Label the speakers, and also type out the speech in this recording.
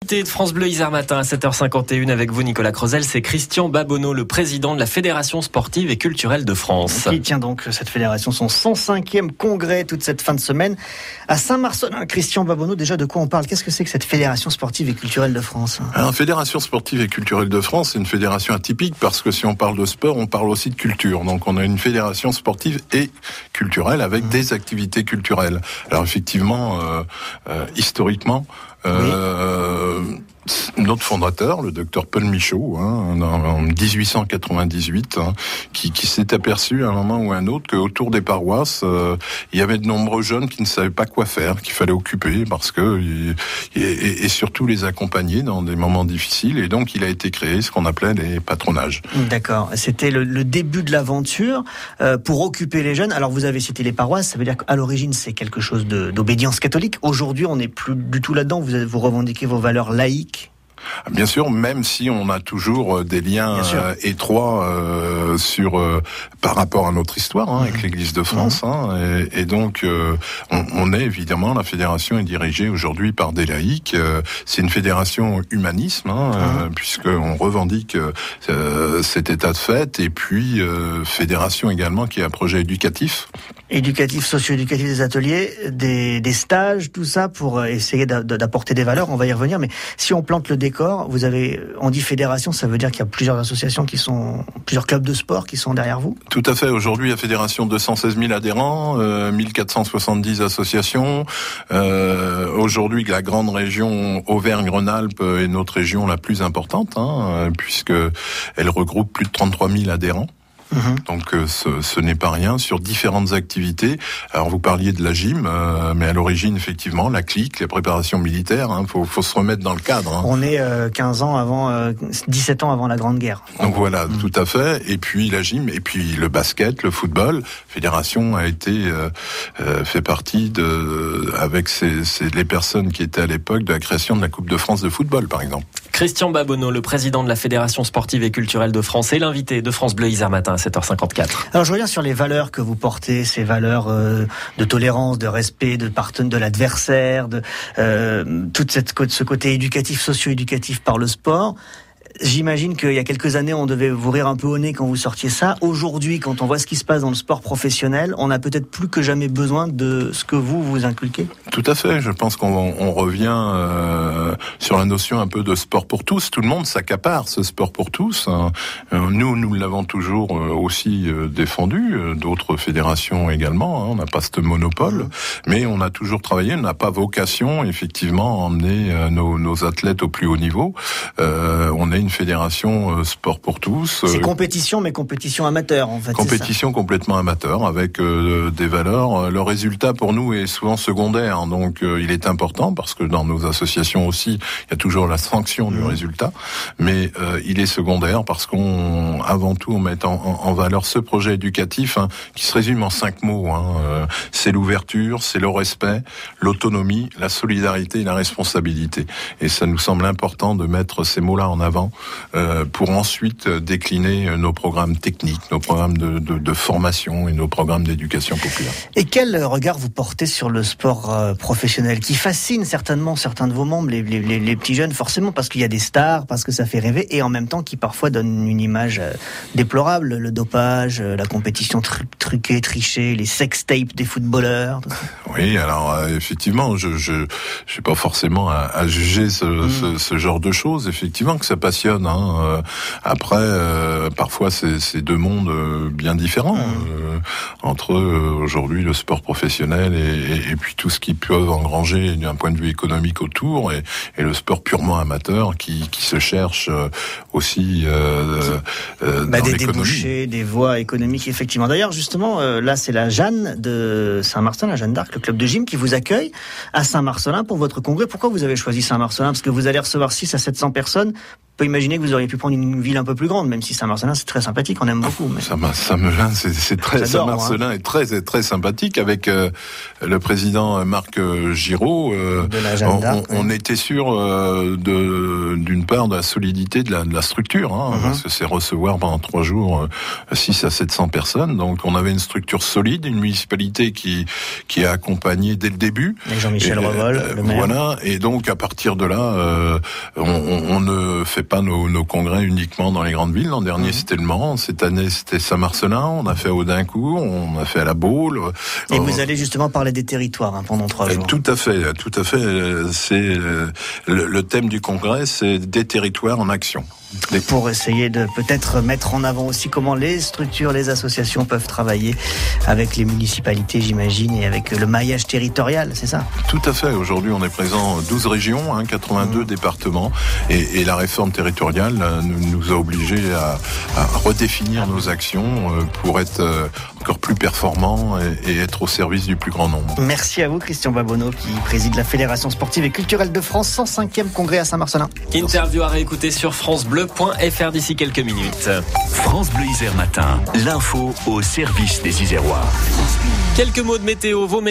Speaker 1: L'invité de France Bleu Isère Matin à 7h51 avec vous Nicolas Crozel, c'est Christian Babonneau, le président de la Fédération sportive et culturelle de France.
Speaker 2: Qui tient donc cette fédération son 105e congrès toute cette fin de semaine à Saint-Marcelin. Christian Babonneau, déjà de quoi on parle? Qu'est-ce que c'est que cette Fédération sportive et culturelle de France?
Speaker 3: Alors, Fédération sportive et culturelle de France, c'est une fédération atypique parce que si on parle de sport, on parle aussi de culture. Donc on a une fédération sportive et culturelle avec des activités culturelles. Alors effectivement, historiquement, notre fondateur, le docteur Paul Michaud, en 1898, qui s'est aperçu à un moment ou à un autre qu'autour des paroisses, il y avait de nombreux jeunes qui ne savaient pas quoi faire, qu'il fallait occuper parce que et surtout les accompagner dans des moments difficiles. Et donc, il a été créé ce qu'on appelait les patronages.
Speaker 2: D'accord. C'était le début de l'aventure pour occuper les jeunes. Alors, vous avez cité les paroisses. Ça veut dire qu'à l'origine, c'est quelque chose d'obédience catholique. Aujourd'hui, on n'est plus du tout là-dedans. Vous revendiquez vos valeurs laïques.
Speaker 3: Bien sûr, même si on a toujours des liens étroits par rapport à notre histoire avec l'Église de France. Et donc, on est évidemment, la fédération est dirigée aujourd'hui par des laïcs. C'est une fédération humanisme, puisqu'on revendique cet état de fait. Et puis, fédération également qui est un projet éducatif.
Speaker 2: Éducatif, socio-éducatif, des ateliers, des stages, tout ça pour essayer d'apporter des valeurs. On va y revenir. Mais si on plante le décor, on dit fédération, ça veut dire qu'il y a plusieurs associations plusieurs clubs de sport qui sont derrière vous?
Speaker 3: Tout à fait. Aujourd'hui, la fédération, 216 000 adhérents, 1470 associations. Aujourd'hui, la grande région Auvergne-Rhône-Alpes est notre région la plus importante, puisque elle regroupe plus de 33 000 adhérents. Donc ce n'est pas rien sur différentes activités. Alors vous parliez de la gym, mais à l'origine effectivement la clique, les préparations militaires. Faut se remettre dans le cadre.
Speaker 2: On est 17 ans avant la Grande Guerre.
Speaker 3: Donc voilà, tout à fait. Et puis la gym, et puis le basket, le football. Fédération a été fait partie avec les personnes qui étaient à l'époque de la création de la Coupe de France de football, par exemple.
Speaker 1: Christian Babonneau, le président de la Fédération sportive et culturelle de France, est l'invité de France Bleu Isère Matin à 7h54.
Speaker 2: Alors je reviens sur les valeurs que vous portez, ces valeurs de tolérance, de respect, de l'adversaire, tout ce côté éducatif, socio-éducatif par le sport. J'imagine qu'il y a quelques années, on devait vous rire un peu au nez quand vous sortiez ça. Aujourd'hui, quand on voit ce qui se passe dans le sport professionnel, on a peut-être plus que jamais besoin de ce que vous inculquez.
Speaker 3: Tout à fait. Je pense qu'on revient sur la notion un peu de sport pour tous. Tout le monde s'accapare ce sport pour tous. Nous l'avons toujours aussi défendu. D'autres fédérations également. On n'a pas ce monopole. Mais on a toujours travaillé. On n'a pas vocation, effectivement, à emmener nos athlètes au plus haut niveau. On est une fédération sport pour tous.
Speaker 2: C'est compétition, mais compétition amateur, en fait.
Speaker 3: Compétition complètement amateur, avec des valeurs. Le résultat, pour nous, est souvent secondaire. Donc, il est important, parce que dans nos associations aussi, il y a toujours la sanction du résultat. Mais il est secondaire, parce avant tout, on met en valeur ce projet éducatif, qui se résume en 5 mots. C'est l'ouverture, c'est le respect, l'autonomie, la solidarité et la responsabilité. Et ça nous semble important de mettre ces mots-là en avant pour ensuite décliner nos programmes techniques, nos programmes de formation et nos programmes d'éducation populaire.
Speaker 2: Et quel regard vous portez sur le sport professionnel qui fascine certainement certains de vos membres, les petits jeunes, forcément, parce qu'il y a des stars, parce que ça fait rêver, et en même temps qui parfois donne une image déplorable, le dopage, la compétition truquée, trichée, les sextapes des footballeurs.
Speaker 3: Oui, alors effectivement, je suis pas forcément à juger ce genre de choses, effectivement, que ça passionne. Après, parfois, c'est deux mondes bien différents entre aujourd'hui le sport professionnel et puis tout ce qu'ils peuvent engranger d'un point de vue économique autour et le sport purement amateur qui se cherche aussi dans
Speaker 2: des
Speaker 3: l'économie.
Speaker 2: Débouchés, des voies économiques, effectivement. D'ailleurs, justement, là, c'est la Jeanne de Saint-Marcelin, la Jeanne d'Arc, le club de gym qui vous accueille à Saint-Marcelin pour votre congrès. Pourquoi vous avez choisi Saint-Marcelin? Parce que vous allez recevoir 600 à 700 personnes peut imaginer que vous auriez pu prendre une ville un peu plus grande, même si Saint-Marcellin c'est très sympathique, on aime beaucoup. Mais...
Speaker 3: Saint-Marcellin, c'est très Saint-Marcellin est très très sympathique avec le président Marc Giraud. On était sûr d'une part de la solidité de la structure, parce que c'est recevoir pendant 3 jours 600 à 700 personnes. Donc on avait une structure solide, une municipalité qui a accompagné dès le début.
Speaker 2: Et Jean-Michel Revol, le maire.
Speaker 3: Voilà. Et donc à partir de là, on ne fait pas nos congrès uniquement dans les grandes villes. L'an dernier c'était Le Mans, cette année c'était Saint-Marcellin, on a fait à Audincourt, on a fait à La Baule.
Speaker 2: Et vous allez justement parler des territoires pendant 3 jours.
Speaker 3: Tout à fait. C'est le thème du congrès, c'est des territoires en action.
Speaker 2: Pour essayer de peut-être mettre en avant aussi comment les structures, les associations peuvent travailler avec les municipalités, j'imagine, et avec le maillage territorial, c'est ça ?
Speaker 3: Tout à fait. Aujourd'hui, on est présent dans 12 régions, 82 départements, et la réforme territoriale nous a obligés à redéfinir nos actions pour être encore plus performants et être au service du plus grand nombre.
Speaker 2: Merci à vous, Christian Babonneau, qui préside la Fédération sportive et culturelle de France, 105e congrès à Saint-Marcellin.
Speaker 1: Interview à réécouter sur francebleu.fr d'ici quelques minutes.
Speaker 4: France Bleu Isère Matin, l'info au service des Isérois.
Speaker 1: Quelques mots de météo, vos